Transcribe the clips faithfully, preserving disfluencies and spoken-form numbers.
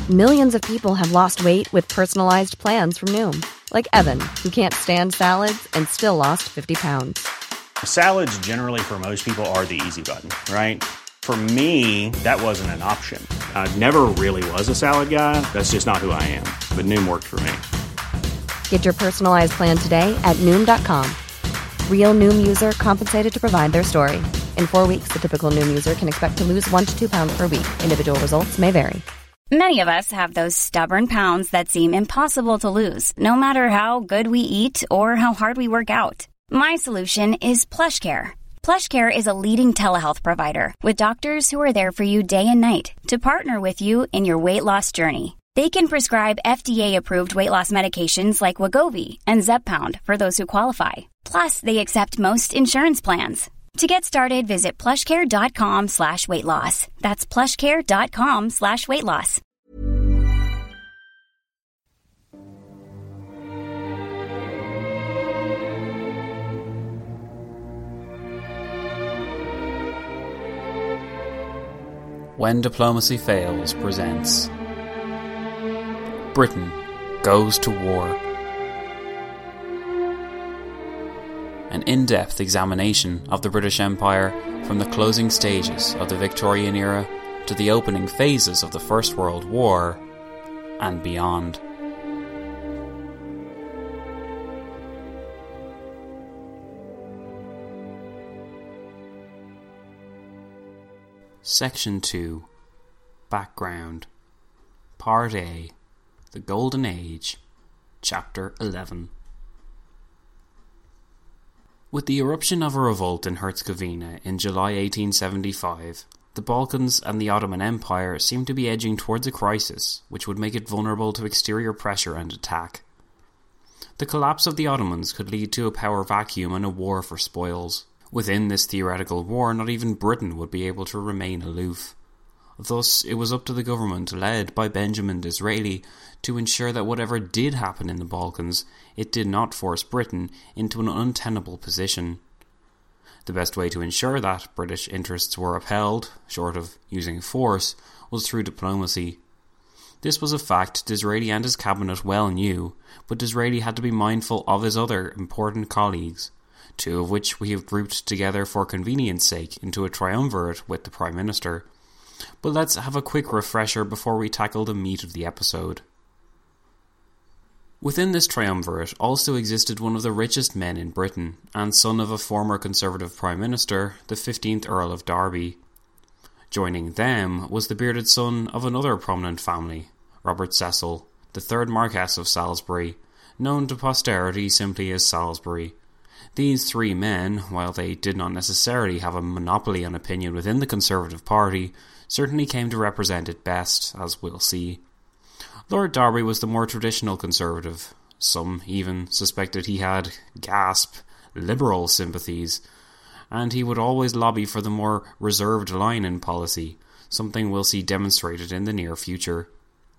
Millions of people have lost weight with personalized plans from Noom. Like Evan, who can't stand salads and still lost fifty pounds. Salads generally for most people are the easy button, right? For me, that wasn't an option. I never really was a salad guy. That's just not who I am. But Noom worked for me. Get your personalized plan today at Noom dot com. Real Noom user compensated to provide their story. In four weeks, the typical Noom user can expect to lose one to two pounds per week. Individual results may vary. Many of us have those stubborn pounds that seem impossible to lose, no matter how good we eat or how hard we work out. My solution is PlushCare. PlushCare is a leading telehealth provider with doctors who are there for you day and night to partner with you in your weight loss journey. They can prescribe F D A-approved weight loss medications like Wegovy and Zepbound for those who qualify. Plus, they accept most insurance plans. To get started, visit plushcare.com slash weight loss. That's plushcare.com slash weight loss. When Diplomacy Fails presents Britain Goes to War. An in-depth examination of the British Empire from the closing stages of the Victorian era to the opening phases of the First World War and beyond. Section two. Background. Part A. The Golden Age. Chapter eleven. With the eruption of a revolt in Herzegovina in July eighteen seventy-five, the Balkans and the Ottoman Empire seemed to be edging towards a crisis which would make it vulnerable to exterior pressure and attack. The collapse of the Ottomans could lead to a power vacuum and a war for spoils. Within this theoretical war, not even Britain would be able to remain aloof. Thus, it was up to the government, led by Benjamin Disraeli, to ensure that whatever did happen in the Balkans, it did not force Britain into an untenable position. The best way to ensure that British interests were upheld, short of using force, was through diplomacy. This was a fact Disraeli and his cabinet well knew, but Disraeli had to be mindful of his other important colleagues, two of which we have grouped together for convenience sake into a triumvirate with the Prime Minister. But let's have a quick refresher before we tackle the meat of the episode. Within this triumvirate also existed one of the richest men in Britain, and son of a former Conservative Prime Minister, the fifteenth Earl of Derby. Joining them was the bearded son of another prominent family, Robert Cecil, the third Marquess of Salisbury, known to posterity simply as Salisbury. These three men, while they did not necessarily have a monopoly on opinion within the Conservative Party, certainly came to represent it best, as we'll see. Lord Derby was the more traditional Conservative. Some even suspected he had, gasp, liberal sympathies, and he would always lobby for the more reserved line in policy, something we'll see demonstrated in the near future.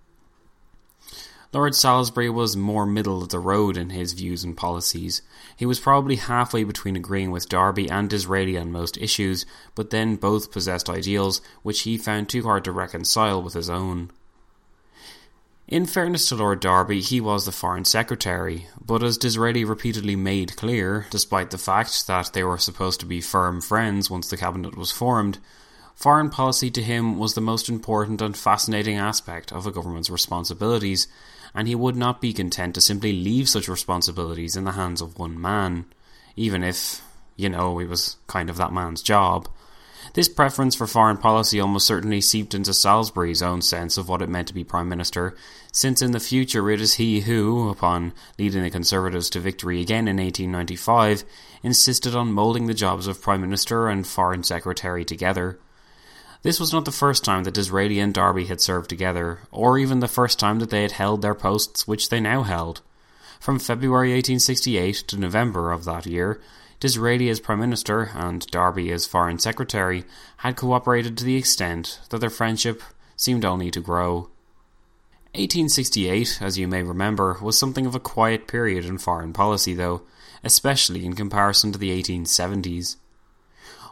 Lord Salisbury was more middle of the road in his views and policies. He was probably halfway between agreeing with Derby and Disraeli on most issues, but then both possessed ideals which he found too hard to reconcile with his own. In fairness to Lord Derby, he was the Foreign Secretary, but as Disraeli repeatedly made clear, despite the fact that they were supposed to be firm friends once the cabinet was formed, foreign policy to him was the most important and fascinating aspect of a government's responsibilities, and he would not be content to simply leave such responsibilities in the hands of one man, even if, you know, it was kind of that man's job. This preference for foreign policy almost certainly seeped into Salisbury's own sense of what it meant to be Prime Minister, since in the future it is he who, upon leading the Conservatives to victory again in eighteen ninety-five, insisted on moulding the jobs of Prime Minister and Foreign Secretary together. This was not the first time that Disraeli and Derby had served together, or even the first time that they had held their posts which they now held. From February eighteen sixty-eight to November of that year, Disraeli as Prime Minister and Derby as Foreign Secretary had cooperated to the extent that their friendship seemed only to grow. eighteen sixty-eight, as you may remember, was something of a quiet period in foreign policy though, especially in comparison to the eighteen seventies.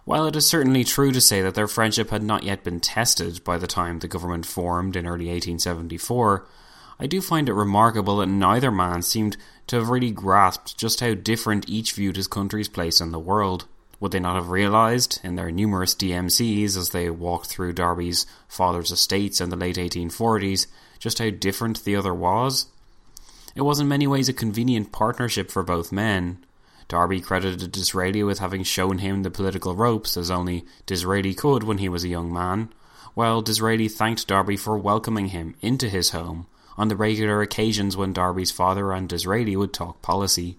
While it is certainly true to say that their friendship had not yet been tested by the time the government formed in early eighteen seventy-four, I do find it remarkable that neither man seemed to have really grasped just how different each viewed his country's place in the world. Would they not have realised, in their numerous D M Cs as they walked through Darby's father's estates in the late eighteen forties, just how different the other was? It was in many ways a convenient partnership for both men. Darby credited Disraeli with having shown him the political ropes as only Disraeli could when he was a young man, while Disraeli thanked Darby for welcoming him into his home on the regular occasions when Darby's father and Disraeli would talk policy.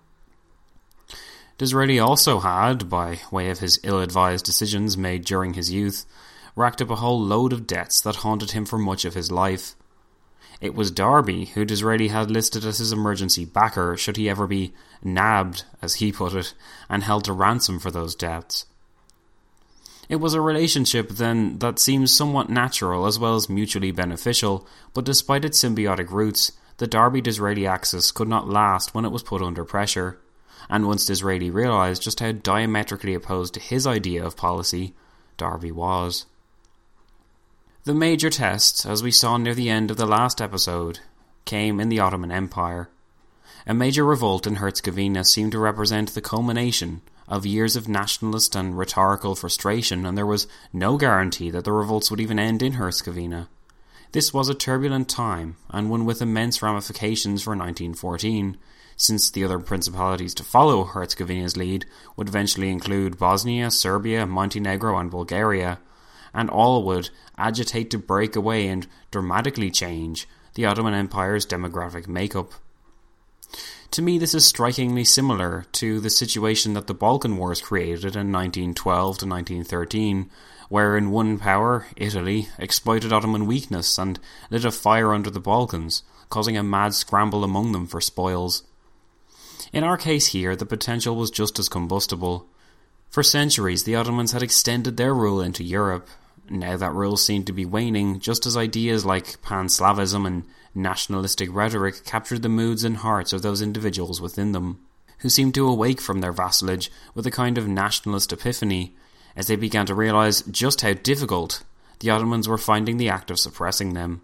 Disraeli also had, by way of his ill-advised decisions made during his youth, racked up a whole load of debts that haunted him for much of his life. It was Darby who Disraeli had listed as his emergency backer should he ever be nabbed, as he put it, and held to ransom for those debts. It was a relationship, then, that seems somewhat natural as well as mutually beneficial, but despite its symbiotic roots, the Darby-Disraeli axis could not last when it was put under pressure, and once Disraeli realised just how diametrically opposed to his idea of policy Darby was. The major test, as we saw near the end of the last episode, came in the Ottoman Empire. A major revolt in Herzegovina seemed to represent the culmination of years of nationalist and rhetorical frustration, and there was no guarantee that the revolts would even end in Herzegovina. This was a turbulent time, and one with immense ramifications for nineteen fourteen, since the other principalities to follow Herzegovina's lead would eventually include Bosnia, Serbia, Montenegro and Bulgaria, and all would agitate to break away and dramatically change the Ottoman Empire's demographic makeup. To me, this is strikingly similar to the situation that the Balkan Wars created in nineteen twelve to nineteen thirteen, wherein one power, Italy, exploited Ottoman weakness and lit a fire under the Balkans, causing a mad scramble among them for spoils. In our case here, the potential was just as combustible. For centuries, the Ottomans had extended their rule into Europe. Now that rule seemed to be waning, just as ideas like pan-Slavism and nationalistic rhetoric captured the moods and hearts of those individuals within them, who seemed to awake from their vassalage with a kind of nationalist epiphany, as they began to realise just how difficult the Ottomans were finding the act of suppressing them.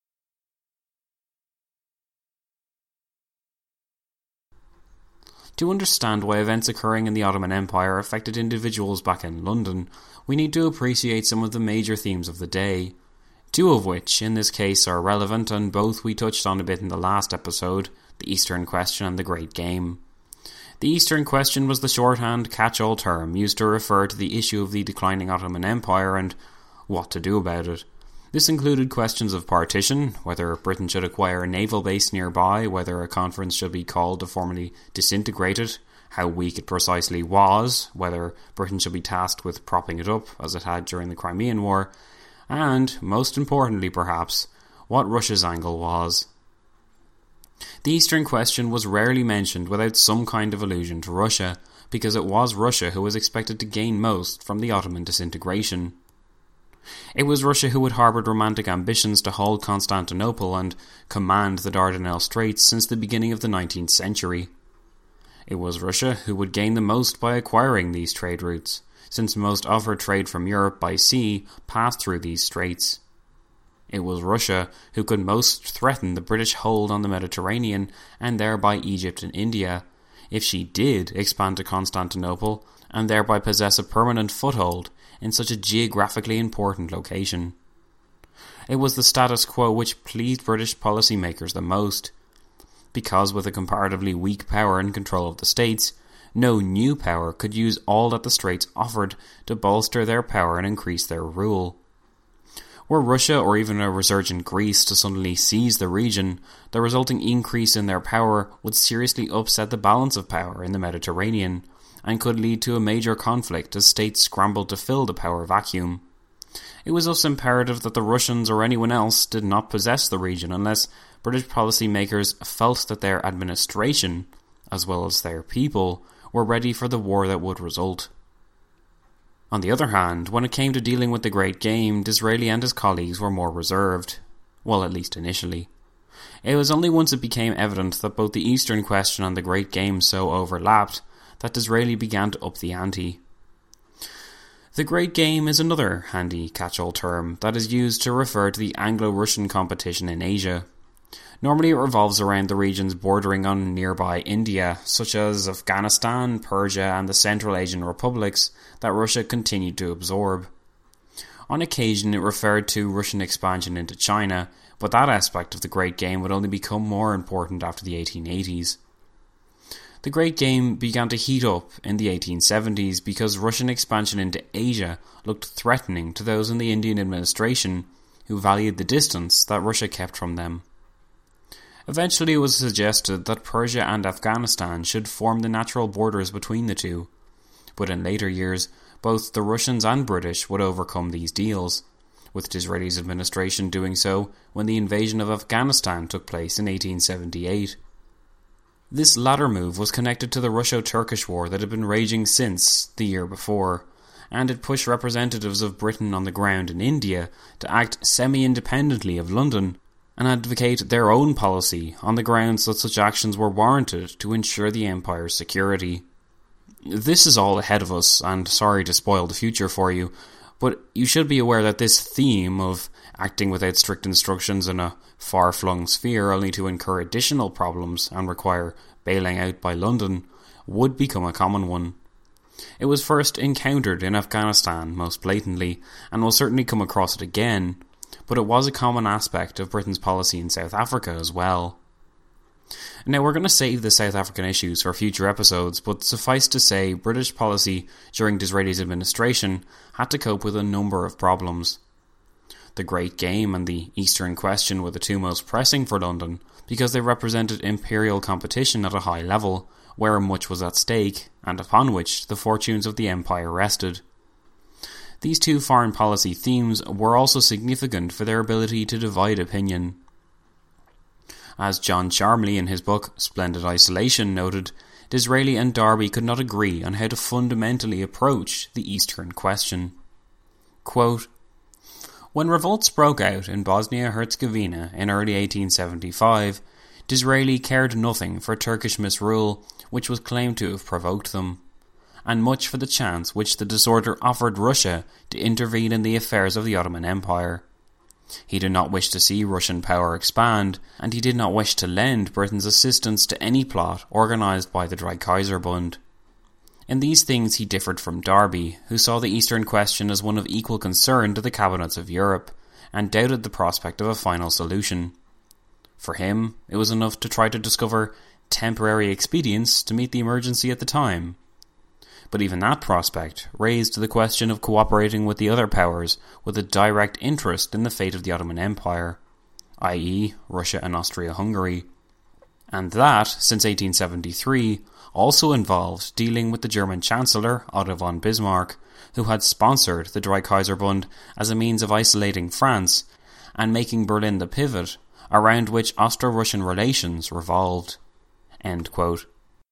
To understand why events occurring in the Ottoman Empire affected individuals back in London, we need to appreciate some of the major themes of the day, two of which in this case are relevant, and both we touched on a bit in the last episode, the Eastern Question and the Great Game. The Eastern Question was the shorthand catch-all term used to refer to the issue of the declining Ottoman Empire and what to do about it. This included questions of partition, whether Britain should acquire a naval base nearby, whether a conference should be called to formally disintegrate it, how weak it precisely was, whether Britain should be tasked with propping it up, as it had during the Crimean War, and, most importantly perhaps, what Russia's angle was. The Eastern Question was rarely mentioned without some kind of allusion to Russia, because it was Russia who was expected to gain most from the Ottoman disintegration. It was Russia who had harboured romantic ambitions to hold Constantinople and command the Dardanelles Straits since the beginning of the nineteenth century. It was Russia who would gain the most by acquiring these trade routes, since most of her trade from Europe by sea passed through these straits. It was Russia who could most threaten the British hold on the Mediterranean and thereby Egypt and India, if she did expand to Constantinople and thereby possess a permanent foothold in such a geographically important location. It was the status quo which pleased British policymakers the most, because with a comparatively weak power in control of the states, no new power could use all that the Straits offered to bolster their power and increase their rule. Were Russia or even a resurgent Greece to suddenly seize the region, the resulting increase in their power would seriously upset the balance of power in the Mediterranean, and could lead to a major conflict as states scrambled to fill the power vacuum. It was thus imperative that the Russians or anyone else did not possess the region unless British policymakers felt that their administration, as well as their people, were ready for the war that would result. On the other hand, when it came to dealing with the Great Game, Disraeli and his colleagues were more reserved. Well, at least initially. It was only once it became evident that both the Eastern Question and the Great Game so overlapped that Disraeli began to up the ante. The Great Game is another handy catch-all term that is used to refer to the Anglo-Russian competition in Asia. Normally it revolves around the regions bordering on nearby India, such as Afghanistan, Persia and the Central Asian republics that Russia continued to absorb. On occasion it referred to Russian expansion into China, but that aspect of the Great Game would only become more important after the eighteen eighties. The Great Game began to heat up in the eighteen seventies because Russian expansion into Asia looked threatening to those in the Indian administration who valued the distance that Russia kept from them. Eventually it was suggested that Persia and Afghanistan should form the natural borders between the two, but in later years both the Russians and British would overcome these deals, with Disraeli's administration doing so when the invasion of Afghanistan took place in eighteen seventy-eight. This latter move was connected to the Russo-Turkish War that had been raging since the year before, and it pushed representatives of Britain on the ground in India to act semi-independently of London and advocate their own policy on the grounds that such actions were warranted to ensure the Empire's security. This is all ahead of us, and sorry to spoil the future for you, but you should be aware that this theme of acting without strict instructions in a far-flung sphere only to incur additional problems and require bailing out by London would become a common one. It was first encountered in Afghanistan most blatantly, and will certainly come across it again, but it was a common aspect of Britain's policy in South Africa as well. Now we're going to save the South African issues for future episodes, but suffice to say British policy during Disraeli's administration had to cope with a number of problems. The Great Game and the Eastern Question were the two most pressing for London because they represented imperial competition at a high level, where much was at stake and upon which the fortunes of the empire rested. These two foreign policy themes were also significant for their ability to divide opinion. As John Charmley in his book Splendid Isolation noted, Disraeli and Derby could not agree on how to fundamentally approach the Eastern Question. Quote, "When revolts broke out in Bosnia-Herzegovina in early eighteen seventy-five, Disraeli cared nothing for Turkish misrule, which was claimed to have provoked them, and much for the chance which the disorder offered Russia to intervene in the affairs of the Ottoman Empire. He did not wish to see Russian power expand, and he did not wish to lend Britain's assistance to any plot organised by the Dreikaiserbund. In these things he differed from Derby, who saw the Eastern Question as one of equal concern to the cabinets of Europe, and doubted the prospect of a final solution. For him, it was enough to try to discover temporary expedients to meet the emergency at the time. But even that prospect raised the question of cooperating with the other powers with a direct interest in the fate of the Ottoman Empire, that is, Russia and Austria-Hungary. And that, since eighteen seventy-three, also involved dealing with the German Chancellor Otto von Bismarck, who had sponsored the Dreikaiserbund as a means of isolating France and making Berlin the pivot around which Austro-Russian relations revolved." End quote.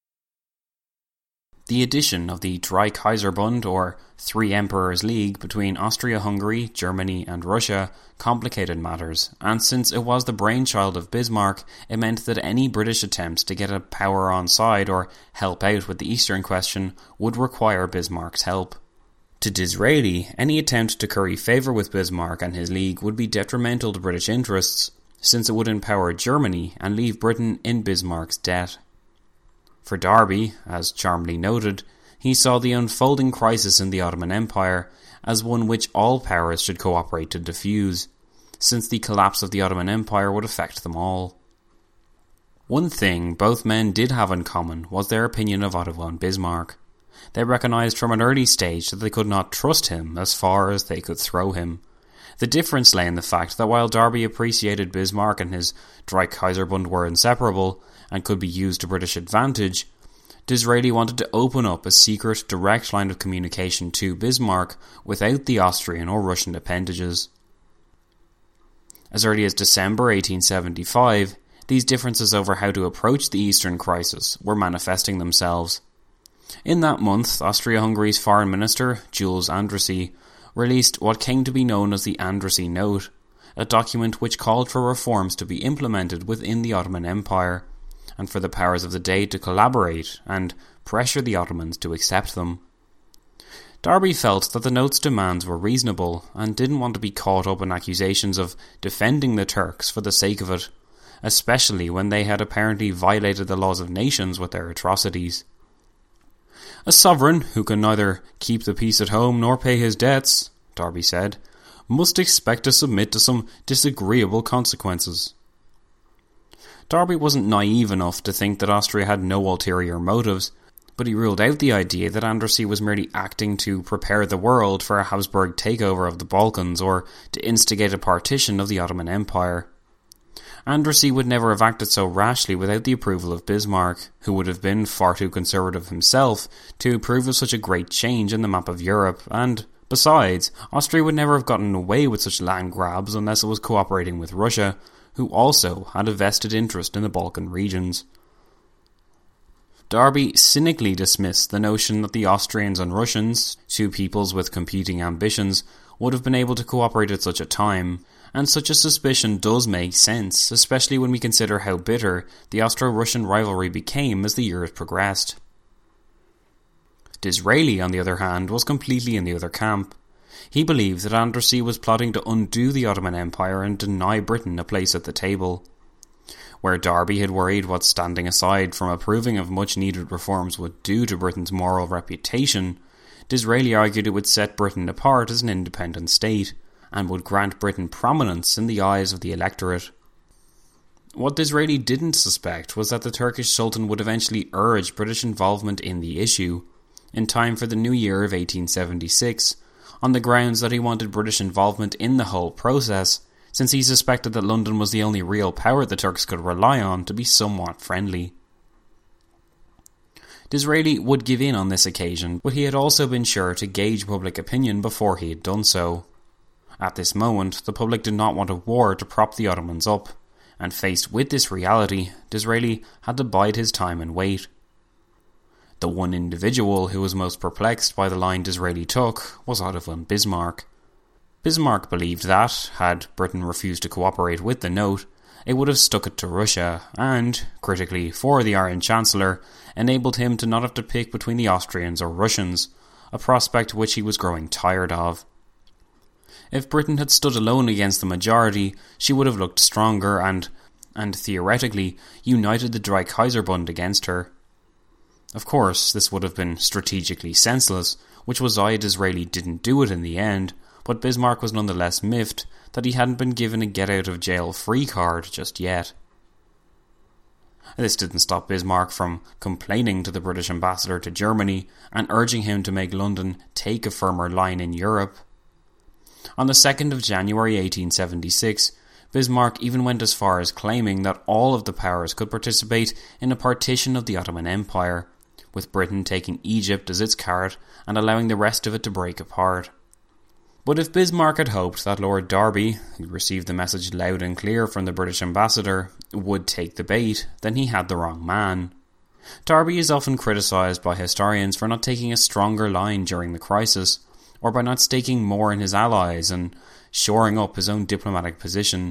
The addition of the Dreikaiserbund, or Three Emperors League, between Austria-Hungary, Germany and Russia complicated matters, and since it was the brainchild of Bismarck, it meant that any British attempts to get a power on side or help out with the Eastern Question would require Bismarck's help. To Disraeli, any attempt to curry favour with Bismarck and his League would be detrimental to British interests, since it would empower Germany and leave Britain in Bismarck's debt. For Derby, as Charmley noted, he saw the unfolding crisis in the Ottoman Empire as one which all powers should cooperate to defuse, since the collapse of the Ottoman Empire would affect them all. One thing both men did have in common was their opinion of Otto von Bismarck. They recognised from an early stage that they could not trust him as far as they could throw him. The difference lay in the fact that while Derby appreciated Bismarck and his Dreikaiserbund were inseparable and could be used to British advantage, Disraeli wanted to open up a secret, direct line of communication to Bismarck without the Austrian or Russian appendages. As early as December eighteen seventy-five, these differences over how to approach the Eastern crisis were manifesting themselves. In that month, Austria-Hungary's Foreign Minister, Jules Andressy, released what came to be known as the Andressy Note, a document which called for reforms to be implemented within the Ottoman Empire, and for the powers of the day to collaborate and pressure the Ottomans to accept them. Darby felt that the note's demands were reasonable and didn't want to be caught up in accusations of defending the Turks for the sake of it, especially when they had apparently violated the laws of nations with their atrocities. "A sovereign who can neither keep the peace at home nor pay his debts," Darby said, "must expect to submit to some disagreeable consequences." Darby wasn't naive enough to think that Austria had no ulterior motives, but he ruled out the idea that Andrassy was merely acting to prepare the world for a Habsburg takeover of the Balkans or to instigate a partition of the Ottoman Empire. Andrassy would never have acted so rashly without the approval of Bismarck, who would have been far too conservative himself to approve of such a great change in the map of Europe, and, besides, Austria would never have gotten away with such land grabs unless it was cooperating with Russia, who also had a vested interest in the Balkan regions. Darby cynically dismissed the notion that the Austrians and Russians, two peoples with competing ambitions, would have been able to cooperate at such a time, and such a suspicion does make sense, especially when we consider how bitter the Austro-Russian rivalry became as the years progressed. Disraeli, on the other hand, was completely in the other camp. He believed that Andrassy was plotting to undo the Ottoman Empire and deny Britain a place at the table. Where Darby had worried what standing aside from approving of much-needed reforms would do to Britain's moral reputation, Disraeli argued it would set Britain apart as an independent state, and would grant Britain prominence in the eyes of the electorate. What Disraeli didn't suspect was that the Turkish Sultan would eventually urge British involvement in the issue, in time for the new year of eighteen seventy-six, on the grounds that he wanted British involvement in the whole process, since he suspected that London was the only real power the Turks could rely on to be somewhat friendly. Disraeli would give in on this occasion, but he had also been sure to gauge public opinion before he had done so. At this moment, the public did not want a war to prop the Ottomans up, and faced with this reality, Disraeli had to bide his time and wait. The one individual who was most perplexed by the line Disraeli took was Otto von Bismarck. Bismarck believed that, had Britain refused to cooperate with the note, it would have stuck it to Russia and, critically for the Iron Chancellor, enabled him to not have to pick between the Austrians or Russians, a prospect which he was growing tired of. If Britain had stood alone against the majority, she would have looked stronger and, and theoretically, united the Dreikaiserbund against her. Of course, this would have been strategically senseless, which was why Disraeli didn't do it in the end, but Bismarck was nonetheless miffed that he hadn't been given a get-out-of-jail-free card just yet. This didn't stop Bismarck from complaining to the British ambassador to Germany and urging him to make London take a firmer line in Europe. On the second of January eighteen seventy-six, Bismarck even went as far as claiming that all of the powers could participate in a partition of the Ottoman Empire, with Britain taking Egypt as its carrot and allowing the rest of it to break apart. But if Bismarck had hoped that Lord Derby, who received the message loud and clear from the British ambassador, would take the bait, then he had the wrong man. Derby is often criticised by historians for not taking a stronger line during the crisis, or by not staking more in his allies and shoring up his own diplomatic position.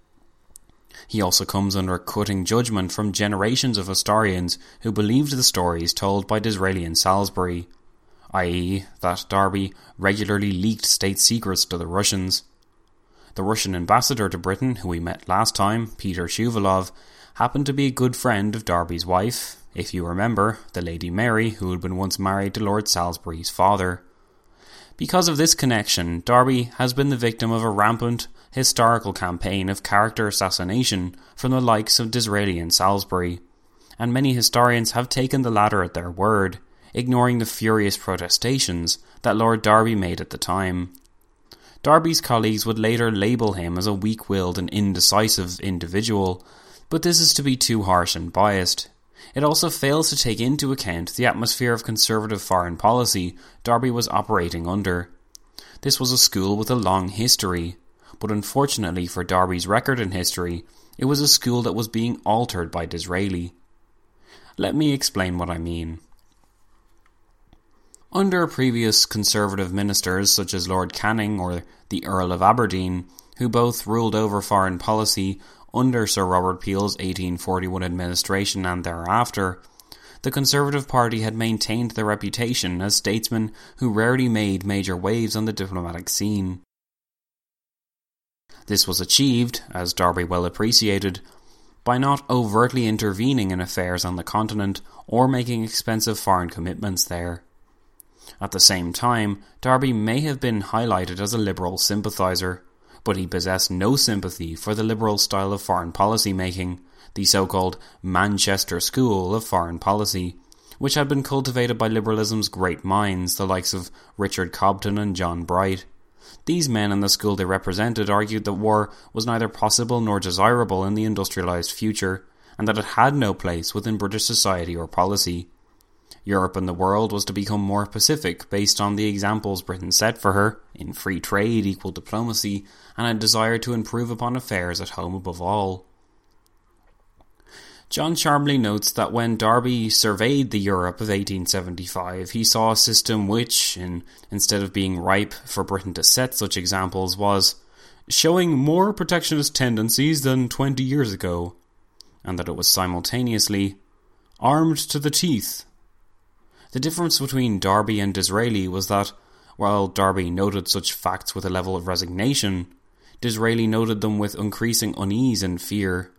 He also comes under cutting judgment from generations of historians who believed the stories told by Disraeli and Salisbury, that is that Derby regularly leaked state secrets to the Russians. The Russian ambassador to Britain, who we met last time, Peter Shuvalov, happened to be a good friend of Derby's wife, if you remember, the Lady Mary, who had been once married to Lord Salisbury's father. Because of this connection, Derby has been the victim of a rampant historical campaign of character assassination from the likes of Disraeli and Salisbury, and many historians have taken the latter at their word, ignoring the furious protestations that Lord Derby made at the time. Derby's colleagues would later label him as a weak-willed and indecisive individual, but this is to be too harsh and biased. It also fails to take into account the atmosphere of conservative foreign policy Derby was operating under. This was a school with a long history, but unfortunately for Derby's record in history, it was a school that was being altered by Disraeli. Let me explain what I mean. Under previous conservative ministers such as Lord Canning or the Earl of Aberdeen, who both ruled over foreign policy under Sir Robert Peel's eighteen forty-one administration and thereafter, the Conservative Party had maintained their reputation as statesmen who rarely made major waves on the diplomatic scene. This was achieved, as Derby well appreciated, by not overtly intervening in affairs on the continent or making expensive foreign commitments there. At the same time, Derby may have been highlighted as a liberal sympathiser, but he possessed no sympathy for the liberal style of foreign policy making, the so-called Manchester School of Foreign Policy, which had been cultivated by liberalism's great minds, the likes of Richard Cobden and John Bright. These men and the school they represented argued that war was neither possible nor desirable in the industrialised future, and that it had no place within British society or policy. Europe and the world was to become more pacific based on the examples Britain set for her, in free trade, equal diplomacy, and a desire to improve upon affairs at home above all. John Charmley notes that when Derby surveyed the Europe of eighteen seventy-five, he saw a system which, in, instead of being ripe for Britain to set such examples, was showing more protectionist tendencies than twenty years ago, and that it was simultaneously armed to the teeth. The difference between Derby and Disraeli was that, while Derby noted such facts with a level of resignation, Disraeli noted them with increasing unease and fear.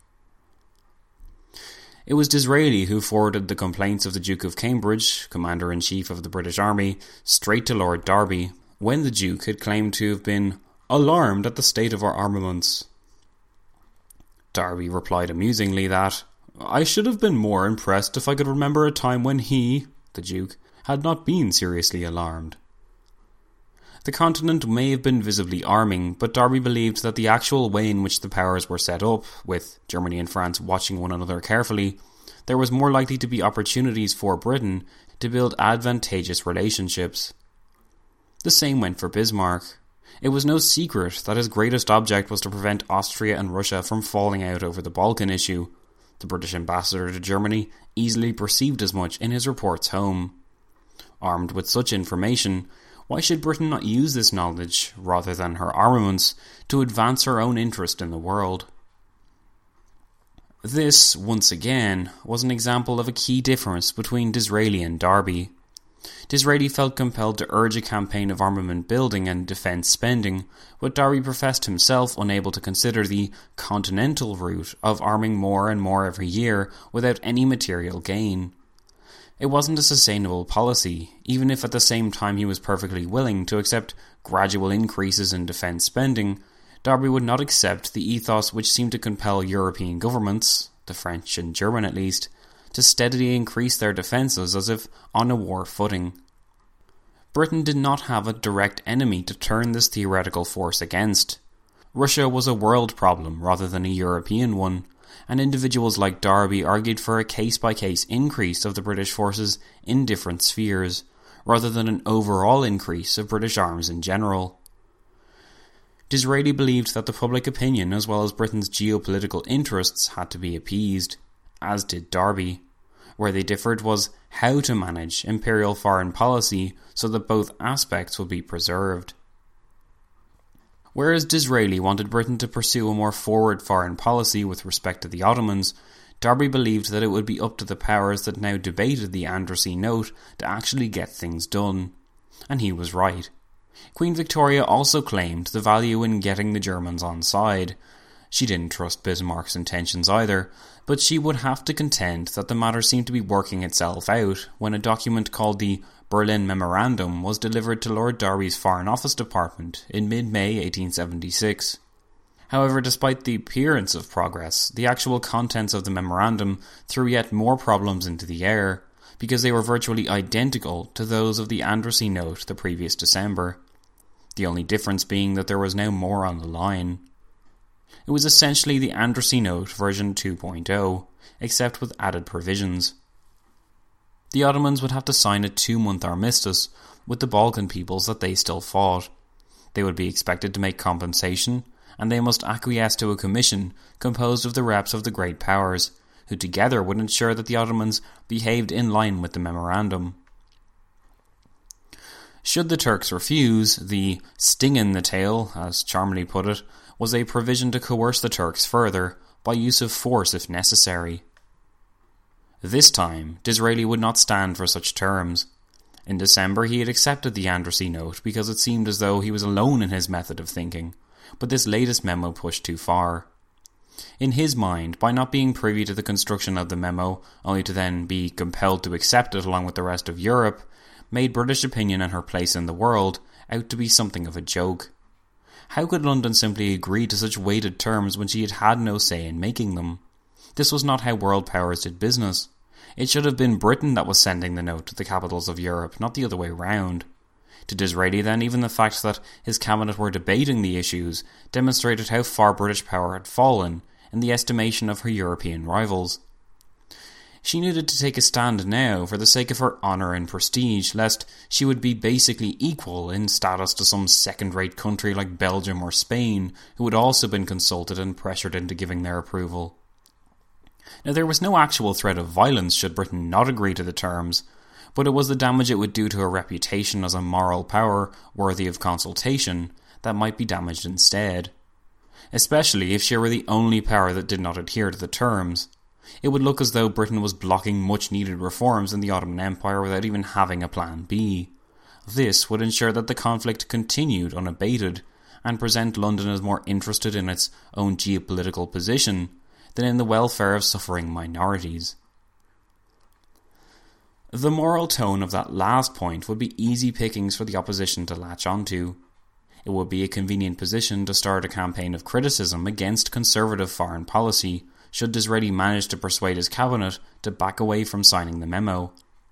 It was Disraeli who forwarded the complaints of the Duke of Cambridge, Commander-in-Chief of the British Army, straight to Lord Derby, when the Duke had claimed to have been alarmed at the state of our armaments. Derby replied amusingly that, "I should have been more impressed if I could remember a time when he, the Duke, had not been seriously alarmed." The continent may have been visibly arming, but Derby believed that the actual way in which the powers were set up, with Germany and France watching one another carefully, there was more likely to be opportunities for Britain to build advantageous relationships. The same went for Bismarck. It was no secret that his greatest object was to prevent Austria and Russia from falling out over the Balkan issue. The British ambassador to Germany easily perceived as much in his reports home. Armed with such information, why should Britain not use this knowledge, rather than her armaments, to advance her own interest in the world? This, once again, was an example of a key difference between Disraeli and Derby. Disraeli felt compelled to urge a campaign of armament building and defence spending, but Derby professed himself unable to consider the continental route of arming more and more every year without any material gain. It wasn't a sustainable policy, even if at the same time he was perfectly willing to accept gradual increases in defence spending. Derby would not accept the ethos which seemed to compel European governments, the French and German at least, to steadily increase their defences as if on a war footing. Britain did not have a direct enemy to turn this theoretical force against. Russia was a world problem rather than a European one, and individuals like Derby argued for a case-by-case increase of the British forces in different spheres, rather than an overall increase of British arms in general. Disraeli believed that the public opinion as well as Britain's geopolitical interests had to be appeased, as did Derby. Where they differed was how to manage imperial foreign policy so that both aspects would be preserved. Whereas Disraeli wanted Britain to pursue a more forward foreign policy with respect to the Ottomans, Derby believed that it would be up to the powers that now debated the Andrassy Note to actually get things done. And he was right. Queen Victoria also claimed the value in getting the Germans on side. She didn't trust Bismarck's intentions either, but she would have to contend that the matter seemed to be working itself out when a document called the Berlin Memorandum was delivered to Lord Derby's Foreign Office Department in mid-May eighteen seventy-six. However, despite the appearance of progress, the actual contents of the memorandum threw yet more problems into the air, because they were virtually identical to those of the Andrassy Note the previous December, the only difference being that there was now more on the line. It was essentially the Andrassy Note version two point oh, except with added provisions. The Ottomans would have to sign a two-month armistice with the Balkan peoples that they still fought. They would be expected to make compensation, and they must acquiesce to a commission composed of the reps of the great powers, who together would ensure that the Ottomans behaved in line with the memorandum. Should the Turks refuse, the sting in the tail, as Charmley put it, was a provision to coerce the Turks further, by use of force if necessary. This time, Disraeli would not stand for such terms. In December he had accepted the Andrassy note because it seemed as though he was alone in his method of thinking, but this latest memo pushed too far. In his mind, by not being privy to the construction of the memo, only to then be compelled to accept it along with the rest of Europe, made British opinion and her place in the world out to be something of a joke. How could London simply agree to such weighted terms when she had had no say in making them? This was not how world powers did business. It should have been Britain that was sending the note to the capitals of Europe, not the other way round. To Disraeli then, even the fact that his cabinet were debating the issues demonstrated how far British power had fallen in the estimation of her European rivals. She needed to take a stand now for the sake of her honour and prestige, lest she would be basically equal in status to some second-rate country like Belgium or Spain, who had also been consulted and pressured into giving their approval. Now, there was no actual threat of violence should Britain not agree to the terms, but it was the damage it would do to her reputation as a moral power worthy of consultation that might be damaged instead. Especially if she were the only power that did not adhere to the terms. It would look as though Britain was blocking much-needed reforms in the Ottoman Empire without even having a plan B. This would ensure that the conflict continued unabated, and present London as more interested in its own geopolitical position than in the welfare of suffering minorities. The moral tone of that last point would be easy pickings for the opposition to latch onto. It would be a convenient position to start a campaign of criticism against conservative foreign policy, should Disraeli manage to persuade his cabinet to back away from signing the memo.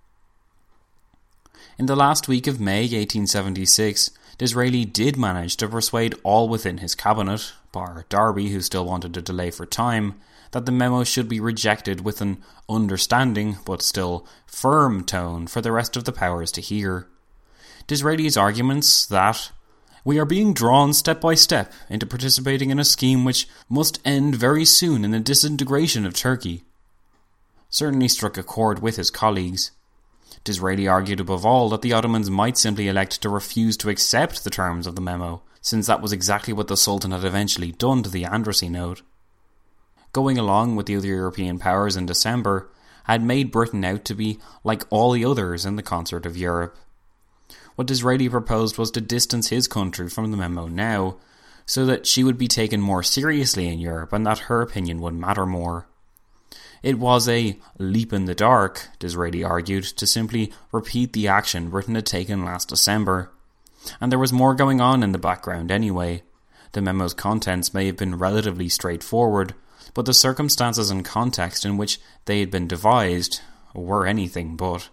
In the last week of May eighteen seventy-six, Disraeli did manage to persuade all within his cabinet, bar Derby who still wanted to delay for time, that the memo should be rejected with an understanding, but still firm tone for the rest of the powers to hear. Disraeli's arguments that we are being drawn step by step into participating in a scheme which must end very soon in the disintegration of Turkey certainly struck a chord with his colleagues. Disraeli argued above all that the Ottomans might simply elect to refuse to accept the terms of the memo, since that was exactly what the Sultan had eventually done to the Andrassy note. Going along with the other European powers in December had made Britain out to be like all the others in the concert of Europe. What Disraeli proposed was to distance his country from the memo now, so that she would be taken more seriously in Europe and that her opinion would matter more. It was a leap in the dark, Disraeli argued, to simply repeat the action Britain had taken last December. And there was more going on in the background anyway. The memo's contents may have been relatively straightforward, but the circumstances and context in which they had been devised were anything but.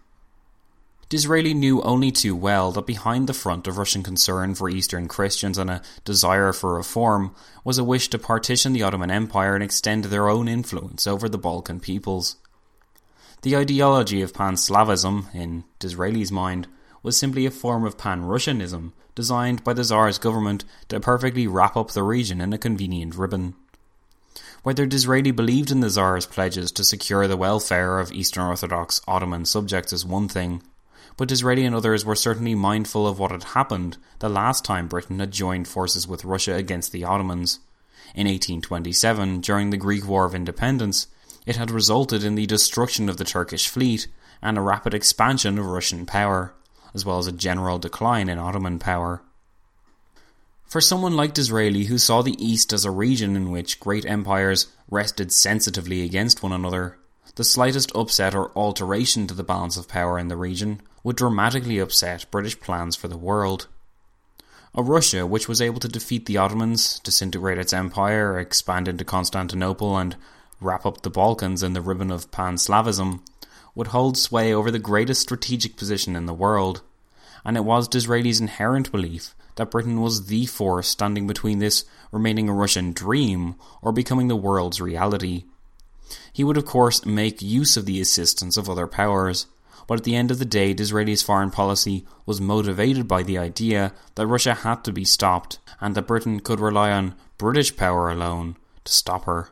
Disraeli knew only too well that behind the front of Russian concern for Eastern Christians and a desire for reform was a wish to partition the Ottoman Empire and extend their own influence over the Balkan peoples. The ideology of Pan-Slavism, in Disraeli's mind, was simply a form of Pan-Russianism designed by the Tsar's government to perfectly wrap up the region in a convenient ribbon. Whether Disraeli believed in the Tsar's pledges to secure the welfare of Eastern Orthodox Ottoman subjects is one thing, but Disraeli and others were certainly mindful of what had happened the last time Britain had joined forces with Russia against the Ottomans. In eighteen twenty-seven, during the Greek War of Independence, it had resulted in the destruction of the Turkish fleet and a rapid expansion of Russian power, as well as a general decline in Ottoman power. For someone like Disraeli, who saw the East as a region in which great empires rested sensitively against one another, the slightest upset or alteration to the balance of power in the region would dramatically upset British plans for the world. A Russia which was able to defeat the Ottomans, disintegrate its empire, expand into Constantinople and wrap up the Balkans in the ribbon of Pan-Slavism, would hold sway over the greatest strategic position in the world, and it was Disraeli's inherent belief that Britain was the force standing between this remaining a Russian dream or becoming the world's reality. He would of course make use of the assistance of other powers, but at the end of the day Disraeli's foreign policy was motivated by the idea that Russia had to be stopped and that Britain could rely on British power alone to stop her.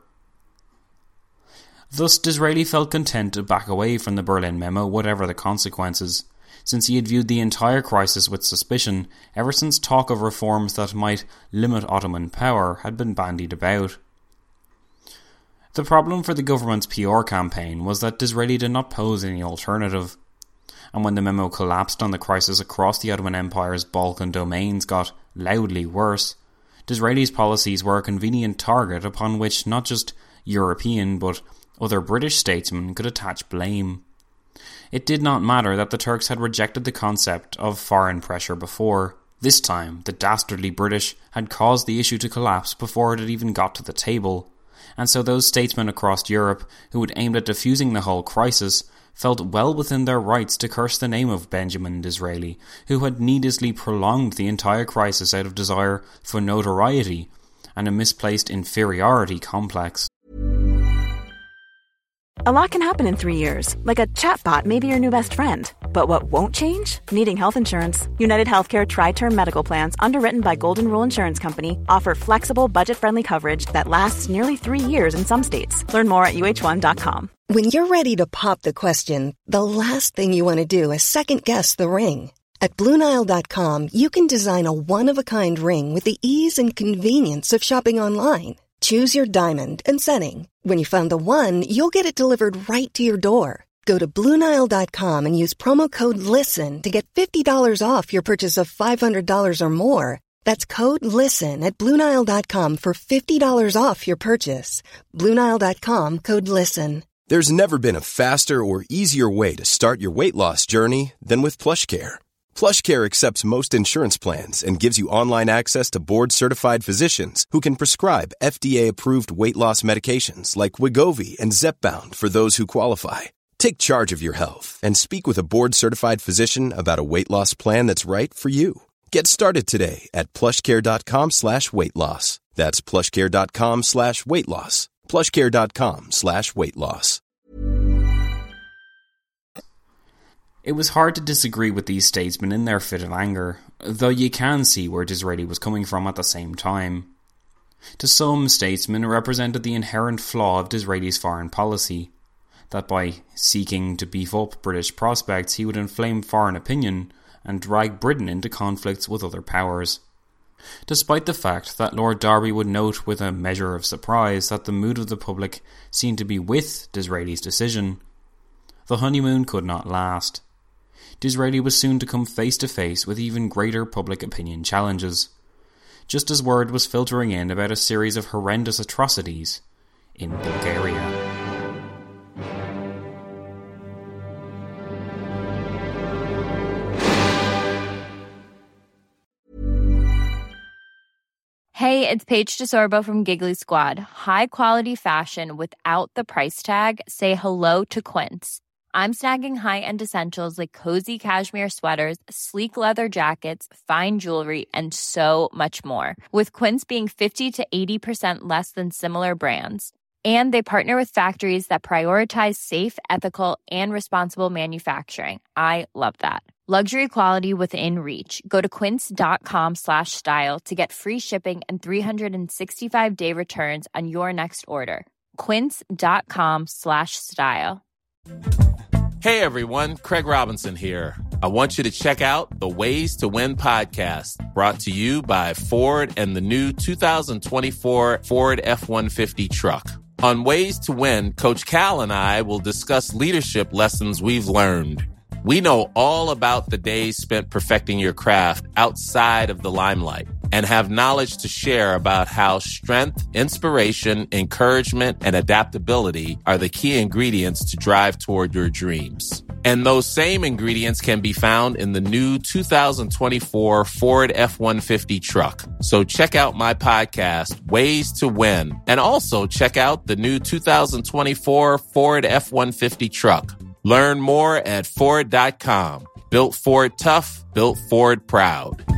Thus Disraeli felt content to back away from the Berlin Memo whatever the consequences, since he had viewed the entire crisis with suspicion ever since talk of reforms that might limit Ottoman power had been bandied about. The problem for the government's P R campaign was that Disraeli did not pose any alternative. And when the memo collapsed on the crisis across the Ottoman Empire's Balkan domains got loudly worse, Disraeli's policies were a convenient target upon which not just European but other British statesmen could attach blame. It did not matter that the Turks had rejected the concept of foreign pressure before. This time, the dastardly British had caused the issue to collapse before it had even got to the table, and so those statesmen across Europe who had aimed at diffusing the whole crisis felt well within their rights to curse the name of Benjamin Disraeli, who had needlessly prolonged the entire crisis out of desire for notoriety and a misplaced inferiority complex. A lot can happen in three years, like a chatbot may be your new best friend. But what won't change? Needing health insurance. United Healthcare Tri-Term Medical Plans, underwritten by Golden Rule Insurance Company, offer flexible, budget-friendly coverage that lasts nearly three years in some states. Learn more at U H one dot com. When you're ready to pop the question, the last thing you want to do is second-guess the ring. At Blue Nile dot com, you can design a one-of-a-kind ring with the ease and convenience of shopping online. Choose your diamond and setting. When you find the one, you'll get it delivered right to your door. Go to Blue Nile dot com and use promo code LISTEN to get fifty dollars off your purchase of five hundred dollars or more. That's code LISTEN at Blue Nile dot com for fifty dollars off your purchase. Blue Nile dot com, code LISTEN. There's never been a faster or easier way to start your weight loss journey than with PlushCare. PlushCare accepts most insurance plans and gives you online access to board-certified physicians who can prescribe F D A-approved weight loss medications like Wegovy and Zepbound for those who qualify. Take charge of your health and speak with a board-certified physician about a weight loss plan that's right for you. Get started today at plushcare.com slash weight loss. That's plushcare.com slash weight loss. plushcare.com slash weight loss. It was hard to disagree with these statesmen in their fit of anger, though you can see where Disraeli was coming from at the same time. To some statesmen, it represented the inherent flaw of Disraeli's foreign policy, that by seeking to beef up British prospects he would inflame foreign opinion and drag Britain into conflicts with other powers. Despite the fact that Lord Derby would note with a measure of surprise that the mood of the public seemed to be with Disraeli's decision, the honeymoon could not last. Disraeli was soon to come face to face with even greater public opinion challenges, just as word was filtering in about a series of horrendous atrocities in Bulgaria. Hey, it's Paige DeSorbo from Giggly Squad. High quality fashion without the price tag. Say hello to Quince. I'm snagging high-end essentials like cozy cashmere sweaters, sleek leather jackets, fine jewelry, and so much more. With Quince being fifty to eighty percent less than similar brands. And they partner with factories that prioritize safe, ethical, and responsible manufacturing. I love that. Luxury quality within reach. Go to quince.com slash style to get free shipping and three sixty-five day returns on your next order. Quince.com slash style. Hey everyone, Craig Robinson here. I want you to check out the Ways to Win podcast, brought to you by Ford and the new two thousand twenty-four Ford F one fifty truck. On Ways to Win, Coach Cal and I will discuss leadership lessons we've learned. We know all about the days spent perfecting your craft outside of the limelight and have knowledge to share about how strength, inspiration, encouragement, and adaptability are the key ingredients to drive toward your dreams. And those same ingredients can be found in the new two thousand twenty-four Ford F one fifty truck. So check out my podcast, Ways to Win, and also check out the new two thousand twenty-four Ford F one fifty truck. Learn more at Ford dot com. Built Ford tough, built Ford proud.